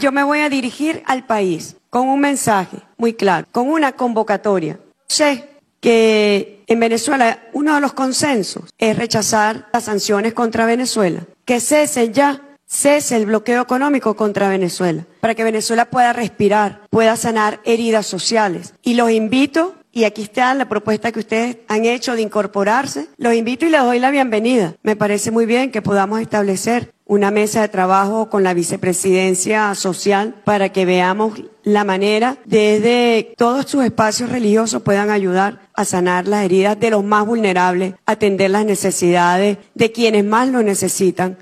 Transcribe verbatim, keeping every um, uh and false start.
Yo me voy a dirigir al país con un mensaje muy claro, con una convocatoria. Sé que en Venezuela uno de los consensos es rechazar las sanciones contra Venezuela, que cese ya, cese el bloqueo económico contra Venezuela, para que Venezuela pueda respirar, pueda sanar heridas sociales. Y los invito, y aquí está la propuesta que ustedes han hecho de incorporarse, los invito y les doy la bienvenida. Me parece muy bien que podamos establecer una mesa de trabajo con la vicepresidencia social para que veamos la manera desde todos sus espacios religiosos puedan ayudar a sanar las heridas de los más vulnerables, atender las necesidades de quienes más lo necesitan.